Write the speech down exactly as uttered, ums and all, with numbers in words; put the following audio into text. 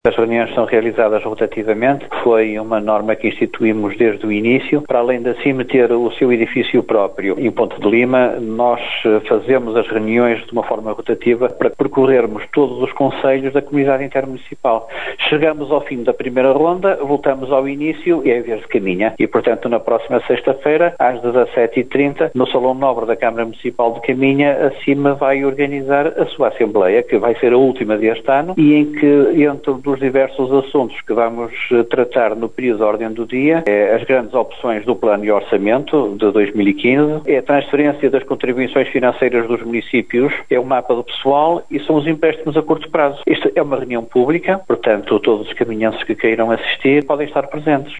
As reuniões são realizadas rotativamente, foi uma norma que instituímos desde o início, para além de assim meter o seu edifício próprio em Ponte de Lima, nós fazemos as reuniões de uma forma rotativa para percorrermos todos os concelhos da comunidade intermunicipal. Chegamos ao fim da primeira ronda, voltamos ao início e é a vez de Caminha. E, portanto, na próxima sexta-feira, às dezassete e trinta, no Salão Nobre da Câmara Municipal de Caminha, a CIMA vai organizar a sua Assembleia, que vai ser a última deste ano, e em que, entre dos diversos assuntos que vamos tratar no período de ordem do dia, é as grandes opções do Plano e Orçamento de dois mil e quinze, é a transferência das contribuições financeiras dos municípios, é o mapa do pessoal e são os empréstimos a curto prazo. Isto é uma reunião pública, portanto, todos os caminhantes que queiram assistir podem estar presentes.